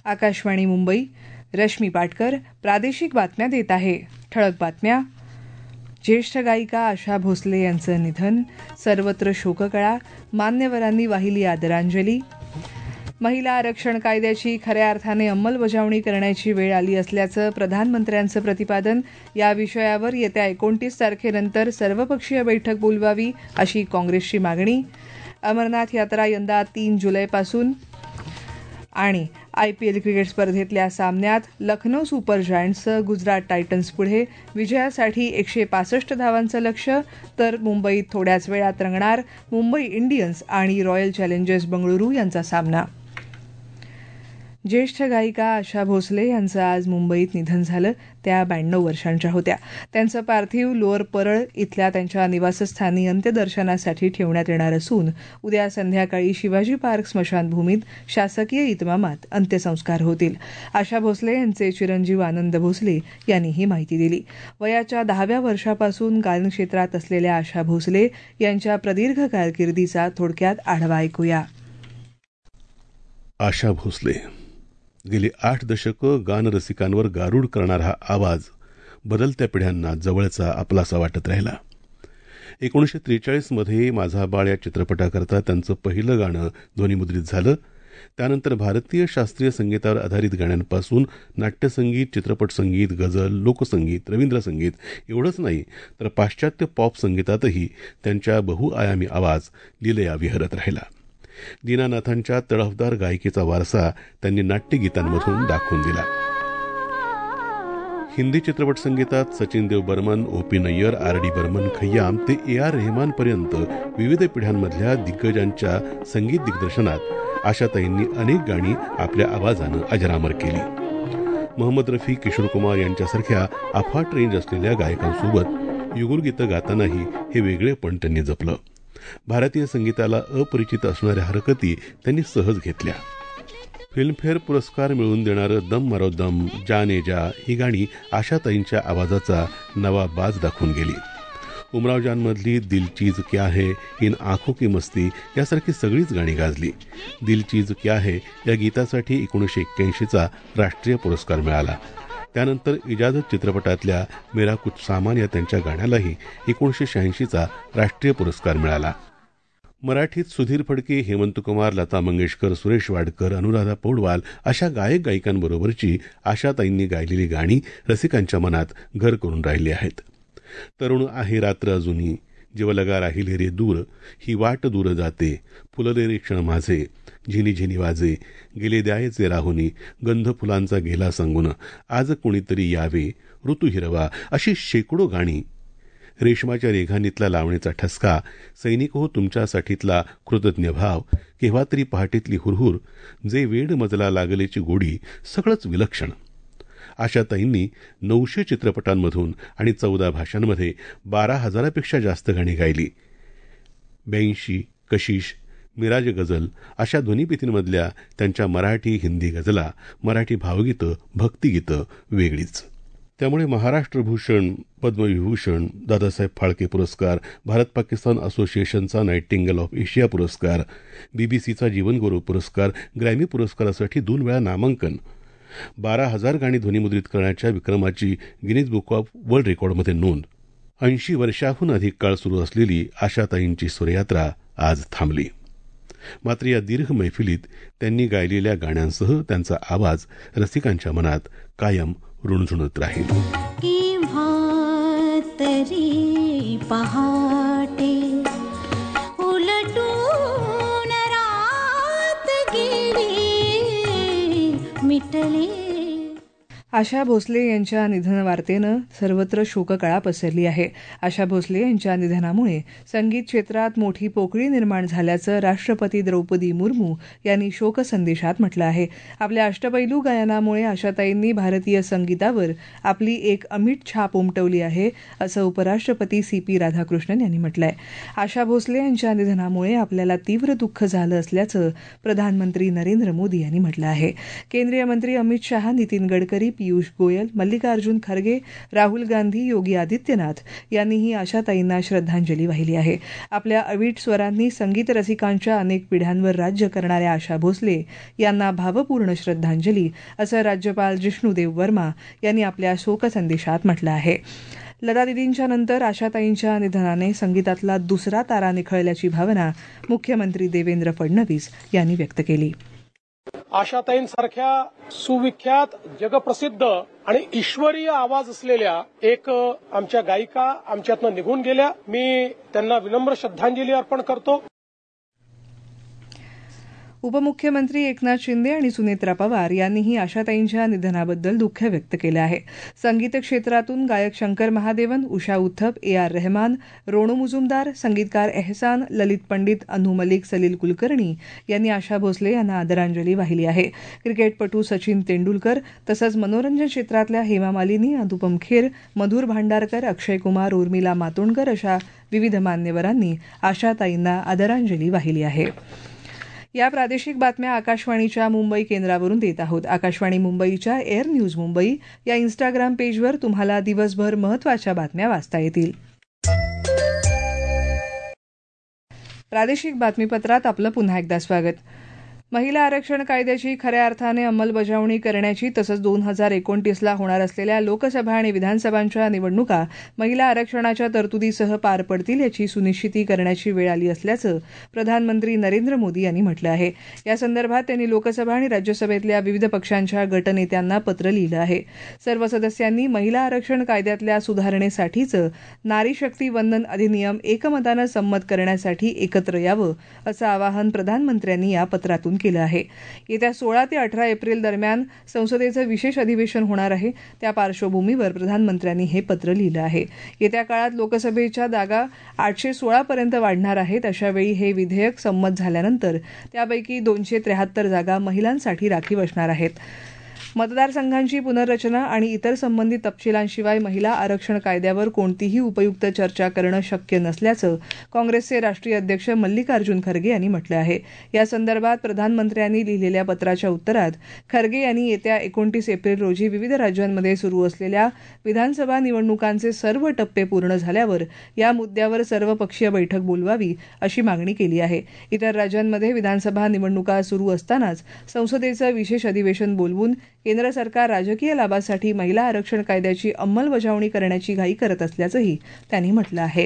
आकाशवाणी मुंबई. रश्मी पाटकर प्रादेशिक बातम्या देत आहे. ठळक बातम्या. ज्येष्ठ गायिका आशा भोसले यांचं निधन, सर्वत्र शोककळा, मान्यवरांनी वाहिली आदरांजली. महिला आरक्षण कायद्याची खऱ्या अर्थाने अंमलबजावणी करण्याची वेळ आली असल्याचं प्रधानमंत्र्यांचं प्रतिपादन. या विषयावर येत्या 29 तारखेनंतर सर्वपक्षीय बैठक बोलवावी अशी काँग्रेसची मागणी. अमरनाथ यात्रा यंदा 3 जुलैपासून. आणि IPL क्रिकेट स्पर्धेतल्या सामन्यात लखनौ सुपर जायंट्सचं गुजरात टायटन्स पुढे. विजयासाठी 165 धावांचं लक्ष्य. तर मुंबईत थोड्याच वेळात रंगणार मुंबई इंडियन्स आणि रॉयल चॅलेंजर्स बंगळुरू यांचा सामना. ज्येष्ठ गायिका आशा भोसले यांचं आज मुंबईत निधन झालं. त्या 92 वर्षांच्या होत्या. त्यांचं पार्थिव लोअर परळ इथल्या त्यांच्या निवासस्थानी अंत्यदर्शनासाठी ठेवण्यात येणार असून उद्या संध्याकाळी शिवाजी पार्क स्मशानभूमीत शासकीय इतमामात अंत्यसंस्कार होतील. आशा भोसले यांचे चिरंजीव आनंद भोसले यांनी ही माहिती दिली. वयाच्या 10व्या वर्षापासून गायन क्षेत्रात असलेल्या आशा भोसले यांच्या प्रदीर्घ कारकिर्दीचा थोडक्यात आढावा ऐकूया. आशा भोसले गेली 8 दशकं गानरसिकांवर गारूड करणारा हा आवाज बदलत्या पिढ्यांना जवळचा आपलासा वाटत राहिला. 1943 मध्ये माझा बाळ या चित्रपटाकरता त्यांचं पहिलं गाणं ध्वनिमुद्रित झालं. त्यानंतर भारतीय शास्त्रीय संगीतावर आधारित गाण्यांपासून नाट्यसंगीत, चित्रपट संगीत, गझल, लोकसंगीत, रवींद्रसंगीत एवढंच नाही तर पाश्चात्य पॉप संगीतातही त्यांच्या बहुआयामी आवाज लीलया विहरत राहिला. दीनानाथांच्या तडफदार गायकीचा वारसा त्यांनी नाट्यगीतांमधून दाखवून दिला. हिंदी चित्रपट संगीतात सचिन देव बर्मन, O.P. नय्यर, R.D. बर्मन, खय्याम ते A.R. रेहमानपर्यंत विविध पिढ्यांमधल्या दिग्गजांच्या संगीत दिग्दर्शनात आशाताईंनी अनेक गाणी आपल्या आवाजानं अजरामर केली. मोहम्मद रफी, किशोर कुमार यांच्यासारख्या अफाट रेंज असलेल्या गायकांसोबत युगुलगीतं गातानाही हे वेगळेपण त्यांनी जपलं. भारतीय संगीताला अपरिचित असणाऱ्या हरकती त्यांनी सहज घेतल्या. फिल्मफेअर पुरस्कार मिळवून देणारं दम मारो दम, जाने जा ही गाणी आशाताईंच्या आवाजाचा नवा बाज दाखवून गेली. उमराव जानमधली दिल चीज क्या है, इन आंखों की मस्ती यासारखी सगळीच गाणी गाजली. दिल चीज क्या है या गीतासाठी 1981चा राष्ट्रीय पुरस्कार मिळाला. त्यानंतर इजाजत चित्रपटातल्या मेरा कुछ सामान या त्यांच्या गाण्यालाही 1986चा राष्ट्रीय पुरस्कार मिळाला. मराठीत सुधीर फडके, हेमंत कुमार, लता मंगेशकर, सुरेश वाडकर, अनुराधा पौडवाल अशा गायक गायिकांबरोबरची आशाताईंनी गायलेली गाणी रसिकांच्या मनात घर करून राहिली आहेत. तरुण आहे रात्र अजूनी, जीवलगा राहिले रे दूर, ही वाट दूर जाते, फुलले रे क्षण माझे, झिनी झिनी वाजे, गेले द्यायचे राहुनी, गंध फुलांचा गेला सांगून, आज कोणीतरी यावे, ऋतू हिरवा अशी शेकडो गाणी. रेशमाच्या रेघानीतला लावणीचा ठसका, सैनिक हो तुमच्यासाठीतला कृतज्ञ भाव, केव्हा तरी पहाटेतली हुरहुर, जे वेड मजला लागलेची गोडी, सगळंच विलक्षण. आशाताईंनी 900 चित्रपटांमधून आणि 14 भाषांमध्ये 12,000पेक्षा जास्त गाणी गायली. 82 कशिश, मिराज गझल अशा ध्वनिफितींमधल्या त्यांच्या मराठी, हिंदी गझला, मराठी भावगीतं, भक्तिगीतं वेगळीच. त्यामुळे महाराष्ट्रभूषण, पद्मविभूषण, दादासाहेब फाळके पुरस्कार, भारत पाकिस्तान असोसिएशनचा नायटिंगेल ऑफ एशिया पुरस्कार, BBCचा जीवनगौरव पुरस्कार, ग्रॅमी पुरस्कारासाठी 2 वेळा नामांकन, 12,000 गाणी ध्वनिमुद्रित करण्याच्या विक्रमाची गिनीज बुक ऑफ वर्ल्ड रेकॉर्डमध्ये नोंद. 80 वर्षाहून अधिक काळ सुरू असलेली आशाताईंची सूर्ययात्रा आज थांबली. मात्र या दीर्घ मैफिलीत त्यांनी गायलेल्या गाण्यांसह त्यांचा आवाज रसिकांच्या मनात कायम रुणझुणत राहील. तरी पहाटे उलटून रात गेली मिटले. आशा भोसले यांच्या निधन वार्तेनं सर्वत्र शोककळा पसरली आहे. आशा भोसले यांच्या निधनामुळे संगीत क्षेत्रात मोठी पोकळी निर्माण झाल्याचं राष्ट्रपती द्रौपदी मुर्मू यांनी शोकसंदेशात म्हटलं आहे. आपल्या अष्टपैलू गायनामुळे आशाताईंनी भारतीय संगीतावर आपली एक अमिट छाप उमटवली आहे, असं उपराष्ट्रपती CP राधाकृष्णन यांनी म्हटलंय. आशा भोसले यांच्या निधनामुळे आपल्याला तीव्र दुःख झालं असल्याचं प्रधानमंत्री नरेंद्र मोदी यांनी म्हटलं आहे. केंद्रीय मंत्री अमित शहा, नितीन गडकरी, पियुष गोयल, मल्लिकार्जुन खरगे, राहुल गांधी, योगी आदित्यनाथ यांनीही आशाताईंना श्रद्धांजली वाहिली आहे. आपल्या अवीट स्वरांनी संगीत रसिकांच्या अनेक पिढ्यांवर राज्य करणाऱ्या आशा भोसले यांना भावपूर्ण श्रद्धांजली असं राज्यपाल जिष्णुदेव वर्मा यांनी आपल्या शोकसंदेशात म्हटलं आहे. लता दीदींच्या नंतर आशाताईंच्या निधनाने संगीतातला दुसरा तारा निखळल्याची भावना मुख्यमंत्री देवेंद्र फडणवीस यांनी व्यक्त केली. आशाताईंसारख्या सुविख्यात, जगप्रसिद्ध आणि ईश्वरीय आवाज असलेल्या एक आमच्या गायिका आमच्यातनं निघून गेल्या. मी त्यांना विनम्र श्रद्धांजली अर्पण करतो. उपमुख्यमंत्री एकनाथ शिंदे आणि सुनेत्रा पवार यांनीही आशाताईंच्या निधनाबद्दल दुःख व्यक्त केलं आहे. संगीत क्षेत्रातून गायक शंकर महादेवन, उषा उथप, AR रहमान, रोणू मुजुमदार, संगीतकार एहसान, ललित पंडित, अनु मलिक, सलील कुलकर्णी यांनी आशा भोसले यांना आदरांजली वाहिली आहे. क्रिकेटपटू सचिन तेंडुलकर तसंच मनोरंजन क्षेत्रातल्या हेमा मालिनी, अनुपम खेर, मधुर भांडारकर, अक्षय कुमार, उर्मिला मातोंडकर अशा विविध मान्यवरांनी आशाताईंना आदरांजली वाहिली आहे. या प्रादेशिक बातम्या आकाशवाणीच्या मुंबई केंद्रावरून देत आहोत. आकाशवाणी मुंबईच्या एअर न्यूज मुंबई या इन्स्टाग्राम पेजवर तुम्हाला दिवसभर महत्त्वाच्या बातम्या वाचता येतील. प्रादेशिक बातमीपत्रात आपलं पुन्हा एकदा स्वागत. महिला आरक्षण कायद्याची खऱ्या अर्थाने अंमलबजावणी करण्याची तसंच 2029ला होणार असलेल्या लोकसभा आणि विधानसभांच्या निवडणुका महिला आरक्षणाच्या तरतुदीसह पार पडतील याची सुनिश्चिती करण्याची वेळ आली असल्याचं प्रधानमंत्री नरेंद्र मोदी यांनी म्हटलं आहे. या संदर्भात त्यांनी लोकसभा आणि राज्यसभेतल्या विविध पक्षांच्या गटनेत्यांना पत्र लिहिलं आहे. सर्व सदस्यांनी महिला आरक्षण कायद्यातल्या सुधारणेसाठीचं नारी शक्ती वंदन अधिनियम एकमतानं संमत करण्यासाठी एकत्र यावं असं आवाहन प्रधानमंत्र्यांनी या पत्रातून केलं आहे. येत्या 16 ते 18 एप्रिल दरम्यान संसदेचं विशेष अधिवेशन होणार आहे. त्या पार्श्वभूमीवर प्रधानमंत्र्यांनी हे पत्र लिहिलं आहे. येत्या काळात लोकसभेच्या जागा 816 पर्यंत वाढणार आहेत. अशावेळी हे विधेयक संमत झाल्यानंतर त्यापैकी 273 जागा महिलांसाठी राखीव असणार आहेत. मतदारसंघांची पुनर्रचना आणि इतर संबंधित तपशिलांशिवाय महिला आरक्षण कायद्यावर कोणतीही उपयुक्त चर्चा करणं शक्य नसल्याचं काँग्रेसचे राष्ट्रीय अध्यक्ष मल्लिकार्जुन खरगे यांनी म्हटलं आहे. या संदर्भात प्रधानमंत्र्यांनी लिहिलेल्या पत्राच्या उत्तरात खरगे यांनी येत्या 29 एप्रिल रोजी विविध राज्यांमध्ये सुरू असलेल्या विधानसभा निवडणुकांचे सर्व टप्पे पूर्ण झाल्यावर या मुद्द्यावर सर्वपक्षीय बैठक बोलवावी अशी मागणी केली आहे. इतर राज्यांमध्ये विधानसभा निवडणुका सुरू असतानाच संसदेचं विशेष अधिवेशन बोलवून केंद्र सरकार राजकीय लाभासाठी महिला आरक्षण कायद्याची अंमलबजावणी करण्याची घाई करत असल्याचंही त्यांनी म्हटलं आहे.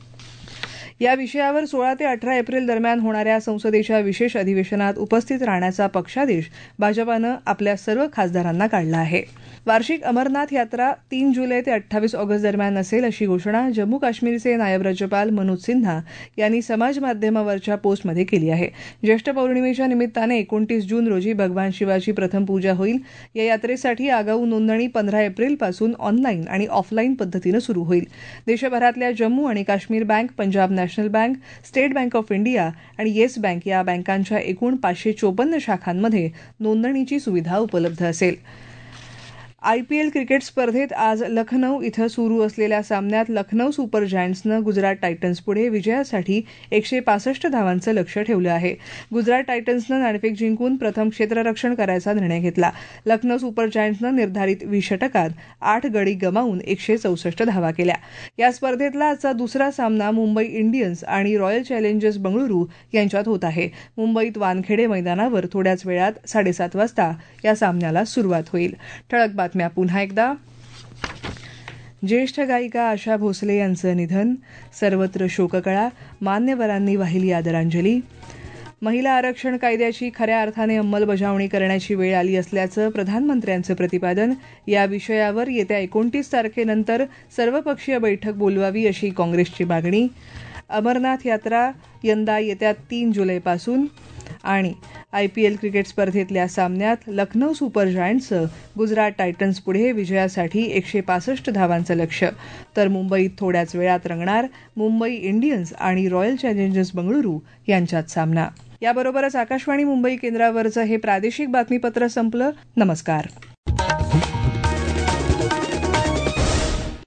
या विषयावर 16 ते 18 एप्रिल दरम्यान होणाऱ्या संसदेच्या विशेष अधिवेशनात उपस्थित राहण्याचा पक्षादेश भाजपानं आपल्या सर्व खासदारांना काढला आहे. वार्षिक अमरनाथ यात्रा 3 जुलै ते 28 ऑगस्ट दरम्यान असेल अशी घोषणा जम्मू काश्मीरचे नायब राज्यपाल मनोज सिन्हा यांनी समाज माध्यमावरच्या पोस्टमध्ये केली आहे. ज्येष्ठ पौर्णिमेच्या निमित्ताने 29 जून रोजी भगवान शिवाची प्रथम पूजा होईल. या यात्रेसाठी आगाऊ नोंदणी 15 एप्रिलपासून ऑनलाईन आणि ऑफलाईन पद्धतीनं सुरू होईल. देशभरातल्या जम्मू आणि Kashmir bank, Punjab national bank, state bank of India आणि येस बँक या बँकांच्या एकूण 554 शाखांमध्ये नोंदणीची सुविधा उपलब्ध असेल. IPL क्रिकेट स्पर्धेत आज लखनौ इथं सुरू असलेल्या सामन्यात लखनौ सुपर जायंट्सनं गुजरात टायटन्सपुढे विजयासाठी 165 धावांचं लक्ष्य ठेवलं आहे. गुजरात टायटन्सनं नाणेफेक जिंकून प्रथम क्षेत्ररक्षण करायचा निर्णय घेतला. लखनौ सुपर जायंट्सनं निर्धारित 20 षटकात 8 गडी गमावून 164 धावा केल्या. या स्पर्धेतला आजचा दुसरा सामना मुंबई इंडियन्स आणि रॉयल चॅलेंजर्स बंगळुरू यांच्यात होत आहे. मुंबईत वानखेडे मैदानावर थोड्याच वेळात 7:30 वाजता या सामन्याला सुरुवात होईल. ठळक बातम्या पुन्हा एकदा. ज्येष्ठ गायिका आशा भोसले यांचं निधन, सर्वत्र शोककळा, मान्यवरांनी वाहिली आदरांजली. महिला आरक्षण कायद्याची खऱ्या अर्थाने अंमलबजावणी करण्याची वेळ आली असल्याचं प्रधानमंत्र्यांचं प्रतिपादन. या विषयावर येत्या 29 तारखेनंतर सर्वपक्षीय बैठक बोलवावी अशी काँग्रेसची मागणी. अमरनाथ यात्रा यंदा येत्या 3 जुलैपासून. आणि IPL क्रिकेट स्पर्धेतल्या सामन्यात लखनौ सुपर जायंट्सचं गुजरात टायटन्सपुढे विजयासाठी 165 धावांचं लक्ष्य. तर मुंबईत थोड्याच वेळात रंगणार मुंबई इंडियन्स आणि रॉयल चॅलेंजर्स बंगळुरू यांच्यात सामना. याबरोबरच आकाशवाणी मुंबई केंद्रावरचं हे प्रादेशिक बातमीपत्र संपलं. नमस्कार.